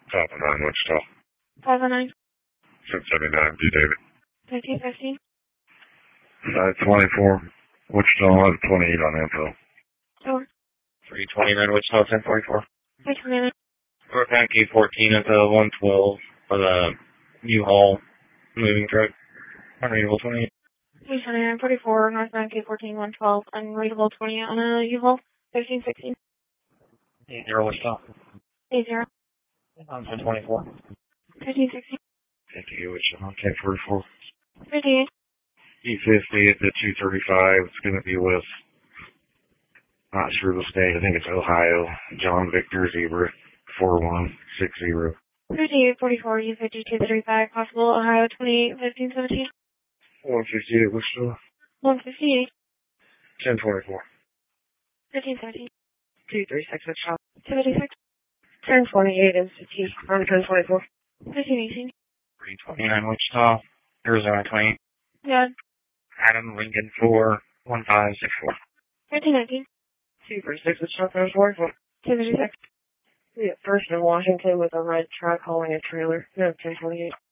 Top of 9, Wichita. 509. 679, B. David. 1915. 24, Wichita, 1128 on info. Door. 329, Wichita, 1044. 329. North Yankee 14 at the 112 for the U-Haul moving truck. Unreadable 28. 329. 44. North Bank 14 112. Unreadable 20 on a U-Haul. 1516. 80, Wichita. 80. On 1024. 1516. 50, Wichita, 1044. 58. E50 at the 235. It's going to be with, not sure the state, I think it's Ohio. John Victor Zebra 4160. 58. 44. U50 235. Possible Ohio 28 1517. 158, Wichita. 158. 1024. 1517. 236 Wichita. 256. 1028 Institute on 1024. 1518. 329, Wichita. Arizona 28. Yeah. Adam Lincoln 41564. 1319. 236 Wichita 1024. 236. Yeah, first in Washington with a red truck hauling a trailer. No, 1028.